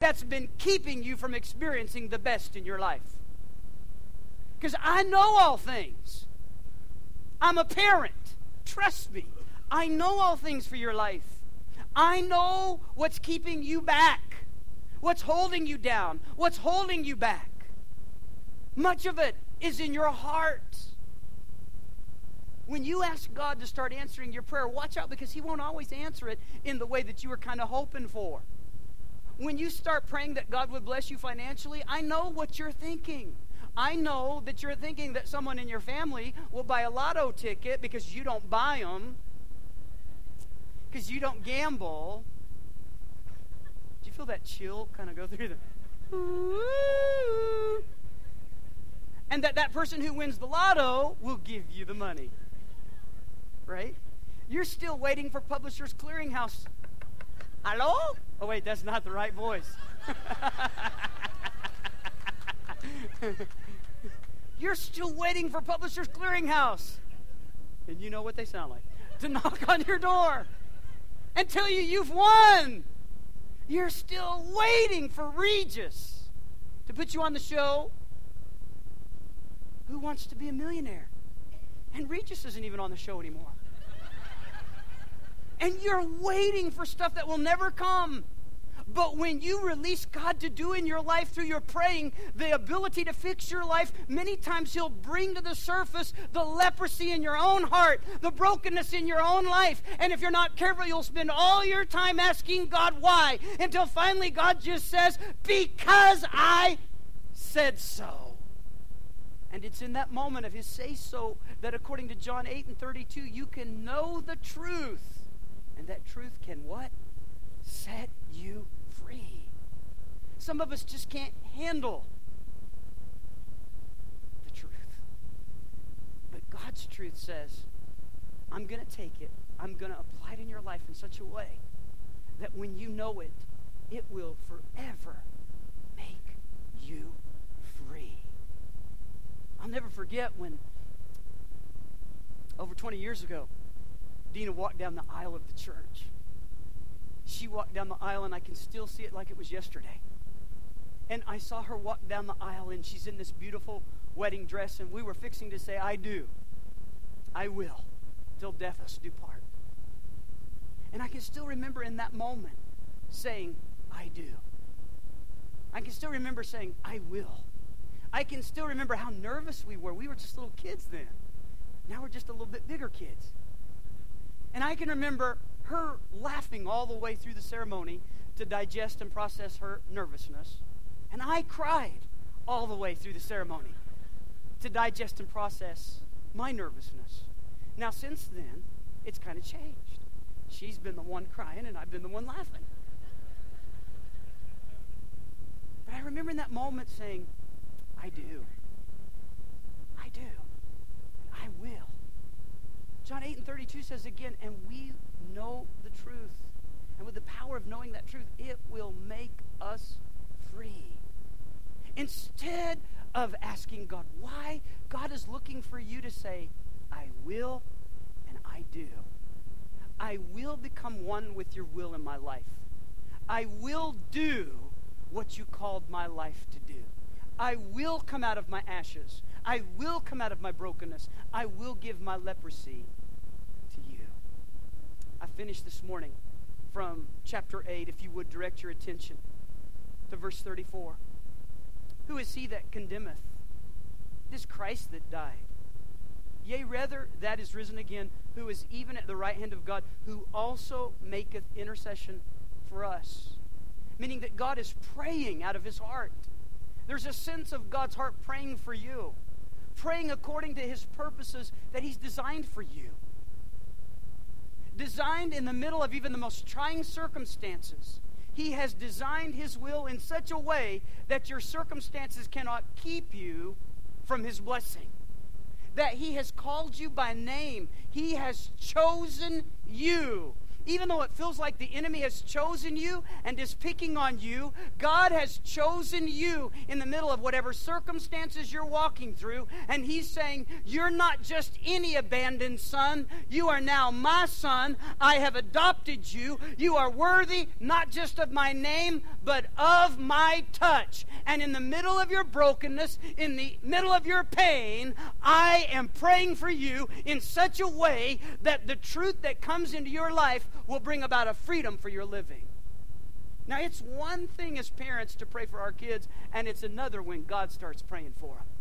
that's been keeping you from experiencing the best in your life. Because I know all things. I'm a parent. Trust me. I know all things for your life. I know what's keeping you back, what's holding you down, what's holding you back. Much of it is in your heart. When you ask God to start answering your prayer, watch out, because He won't always answer it in the way that you were kind of hoping for. When you start praying that God would bless you financially, I know what you're thinking. I know that you're thinking that someone in your family will buy a lotto ticket because you don't buy them, because you don't gamble. Do you feel that chill kind of go through the... Ooh. And that person who wins the lotto will give you the money. Right? You're still waiting for Publishers Clearinghouse. Hello? Oh, wait, that's not the right voice. You're still waiting for Publishers Clearinghouse. And you know what they sound like. To knock on your door and tell you you've won. You're still waiting for Regis to put you on the show. Who Wants to Be a Millionaire? And Regis isn't even on the show anymore. And you're waiting for stuff that will never come. But when you release God to do in your life through your praying, the ability to fix your life, many times He'll bring to the surface the leprosy in your own heart, the brokenness in your own life. And if you're not careful, you'll spend all your time asking God why, until finally God just says, because I said so. And it's in that moment of His say-so that, according to John 8:32, you can know the truth. And that truth can what? Set you free. Some of us just can't handle the truth. But God's truth says, I'm going to take it, I'm going to apply it in your life in such a way that when you know it, it will forever make you free. I'll never forget when, over 20 years ago, Dina walked down the aisle of the church. She walked down the aisle, and I can still see it like it was yesterday. And I saw her walk down the aisle, and she's in this beautiful wedding dress, and we were fixing to say, I do. I will, till death us do part. And I can still remember in that moment saying, I do. I can still remember saying, I will. I can still remember how nervous we were. We were just little kids then. Now we're just a little bit bigger kids. And I can remember her laughing all the way through the ceremony to digest and process her nervousness. And I cried all the way through the ceremony to digest and process my nervousness. Now, since then, it's kind of changed. She's been the one crying, and I've been the one laughing. But I remember in that moment saying, I do. I do. I will. John 8:32 says again, and we know the truth. And with the power of knowing that truth, it will make us free. Instead of asking God why, God is looking for you to say, I will and I do. I will become one with your will in my life. I will do what you called my life to do. I will come out of my ashes. I will come out of my brokenness. I will give my leprosy to you. I finished this morning from chapter 8, if you would direct your attention to verse 34. Who is he that condemneth? It is Christ that died. Yea, rather, that is risen again, who is even at the right hand of God, who also maketh intercession for us. Meaning that God is praying out of his heart. There's a sense of God's heart praying for you, praying according to his purposes that he's designed for you. Designed in the middle of even the most trying circumstances. He has designed his will in such a way that your circumstances cannot keep you from his blessing. That he has called you by name. He has chosen you. even though it feels like the enemy has chosen you and is picking on you, God has chosen you in the middle of whatever circumstances you're walking through. And He's saying, you're not just any abandoned son. You are now my son. I have adopted you. You are worthy not just of my name, but of my touch. And in the middle of your brokenness, in the middle of your pain, I am praying for you in such a way that the truth that comes into your life will bring about a freedom for your living. Now, it's one thing as parents to pray for our kids, and it's another when God starts praying for them.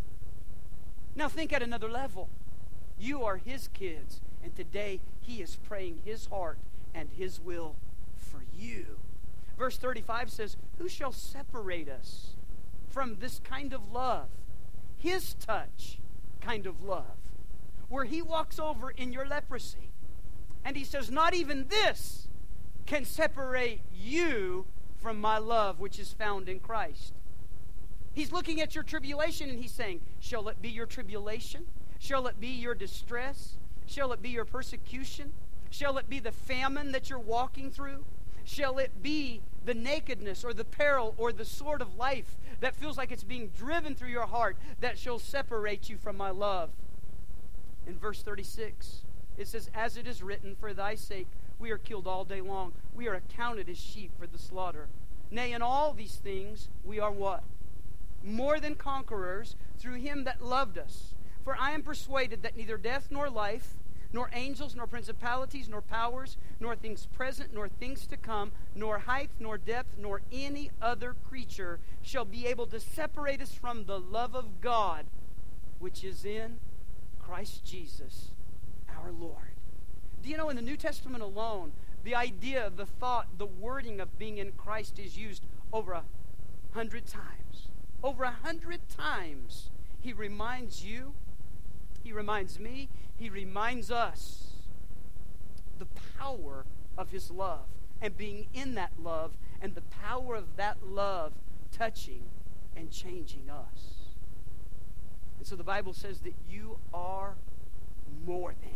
Now, think at another level. You are His kids, and today He is praying His heart and His will for you. Verse 35 says, who shall separate us from this kind of love? His touch kind of love, where He walks over in your leprosy. And He says, not even this can separate you from my love, which is found in Christ. He's looking at your tribulation and He's saying, shall it be your tribulation? Shall it be your distress? Shall it be your persecution? Shall it be the famine that you're walking through? Shall it be the nakedness or the peril or the sword of life that feels like it's being driven through your heart that shall separate you from my love? In verse 36, it says, as it is written, for thy sake we are killed all day long. We are accounted as sheep for the slaughter. Nay, in all these things we are what? More than conquerors through Him that loved us. For I am persuaded that neither death nor life, nor angels, nor principalities, nor powers, nor things present, nor things to come, nor height, nor depth, nor any other creature shall be able to separate us from the love of God, which is in Christ Jesus, our Lord. Do you know, in the New Testament alone, the idea, the thought, the wording of being in Christ is used over 100 times. Over 100 times, He reminds you, He reminds me, He reminds us the power of His love and being in that love and the power of that love touching and changing us. And so the Bible says that you are more than.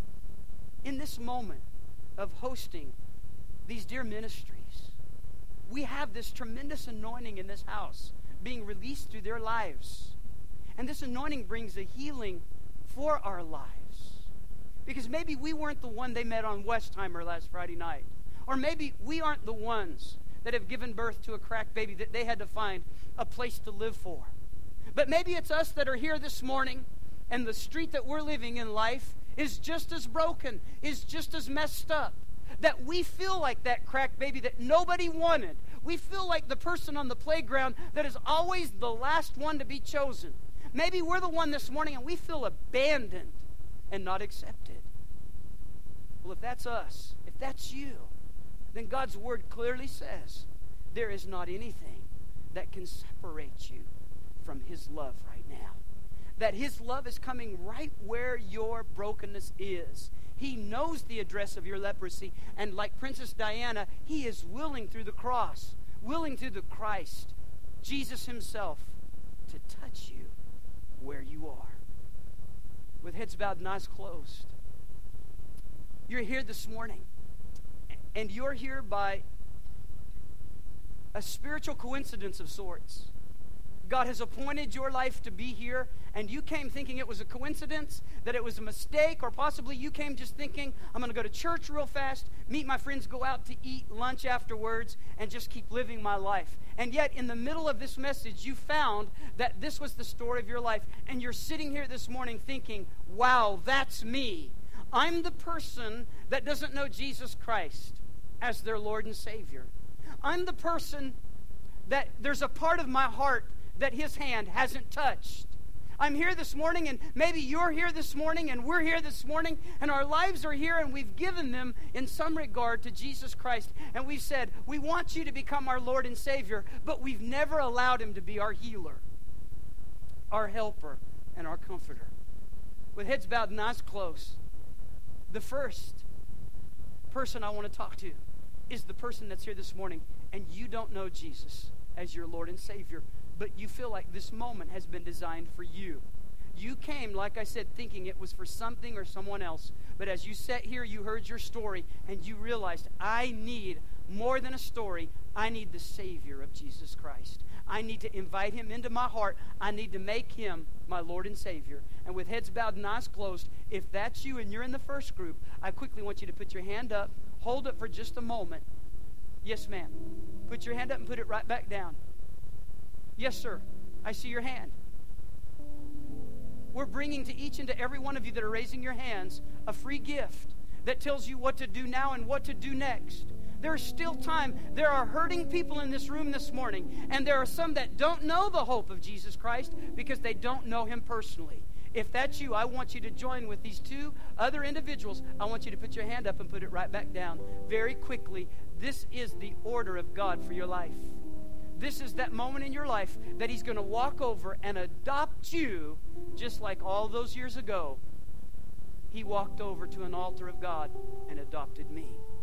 In this moment of hosting these dear ministries, we have this tremendous anointing in this house being released through their lives. And this anointing brings a healing for our lives. Because maybe we weren't the one they met on Westheimer last Friday night. Or maybe we aren't the ones that have given birth to a cracked baby that they had to find a place to live for. But maybe it's us that are here this morning, and the street that we're living in life is just as broken, is just as messed up, that we feel like that cracked baby that nobody wanted. We feel like the person on the playground that is always the last one to be chosen. Maybe we're the one this morning and we feel abandoned and not accepted. Well, if that's us, if that's you, then God's Word clearly says there is not anything that can separate you from His love right now. That His love is coming right where your brokenness is. He knows the address of your leprosy, and like Princess Diana, He is willing through the cross, willing through the Christ, Jesus Himself, to touch you where you are. With heads bowed and eyes closed. You're here this morning, and you're here by a spiritual coincidence of sorts. God has appointed your life to be here, and you came thinking it was a coincidence, that it was a mistake, or possibly you came just thinking, I'm going to go to church real fast, meet my friends, go out to eat lunch afterwards, and just keep living my life. And yet, in the middle of this message, you found that this was the story of your life, and you're sitting here this morning thinking, wow, that's me. I'm the person that doesn't know Jesus Christ as their Lord and Savior. I'm the person that there's a part of my heart that His hand hasn't touched. I'm here this morning, and maybe you're here this morning, and we're here this morning, and our lives are here, and we've given them in some regard to Jesus Christ. And we've said, we want you to become our Lord and Savior, but we've never allowed Him to be our healer, our helper, and our comforter. With heads bowed and eyes closed, the first person I want to talk to is the person that's here this morning, and you don't know Jesus as your Lord and Savior, but you feel like this moment has been designed for you. You came, like I said, thinking it was for something or someone else, But as you sat here, you heard your story, and you realized, I need more than a story. I need the Savior of Jesus Christ. I need to invite him into my heart. I need to make him my Lord and Savior. And with heads bowed and eyes closed, if that's you and you're in the first group, I quickly want you to put your hand up. Hold it for just a moment. Yes, ma'am. Put your hand up and put it right back down. Yes, sir. I see your hand. We're bringing to each and to every one of you that are raising your hands a free gift that tells you what to do now and what to do next. There's still time. There are hurting people in this room this morning, and there are some that don't know the hope of Jesus Christ because they don't know him personally. If that's you, I want you to join with these two other individuals. I want you to put your hand up and put it right back down very quickly. This is the order of God for your life. This is that moment in your life that he's going to walk over and adopt you, just like all those years ago. He walked over to an altar of God and adopted me.